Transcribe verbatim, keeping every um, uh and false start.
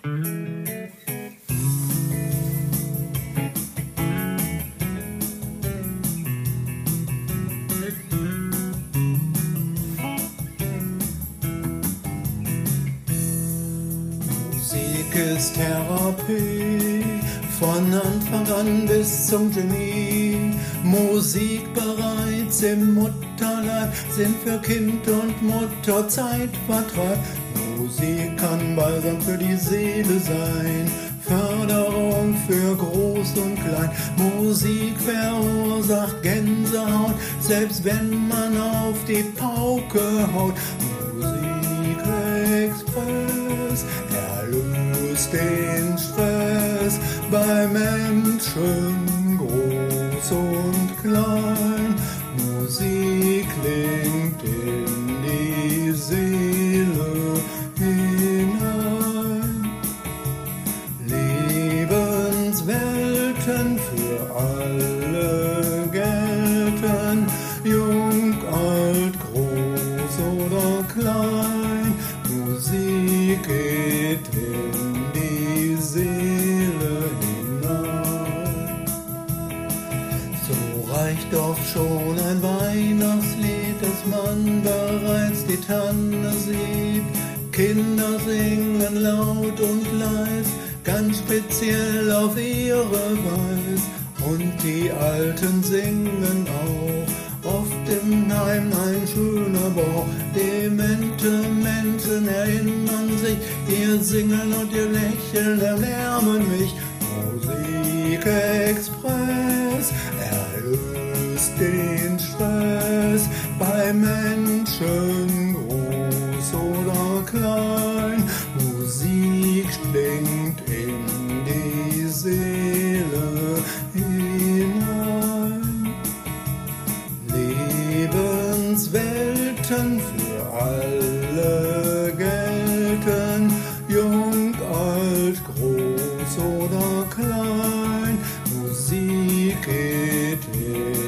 Musik ist Therapie, von Anfang an bis zum Genie. Musik bereits im Mutterleib sind für Kind und Mutter Zeitvertreib. Musik kann Balsam für die Seele sein, Förderung für Groß und Klein. Musik verursacht Gänsehaut, selbst wenn man auf die Pauke haut. Musikexpress erlöst den Stress bei Menschen groß und klein. Musik klingt in die Seele hinein. Lebenswelten für alle gelten, jung, alt, groß oder klein. Musik geht in die Seele hinein. So reicht oft schon ein Weihnachtslied, dass man bereits die Tanne sieht. Kinder singen laut und leis, ganz speziell auf ihre Weis. Und die Alten singen auch, oft im Heim ein schöner Bauch. Demente Menschen erinnern sich, ihr Singen und ihr Lächeln erwärmen mich. Musikexpress erlöst den Stress bei Menschen groß oder klein. Musik klingt in die Seele hinein. Lebenswelten für alle gelten, jung, alt, groß oder klein. Musik geht hin.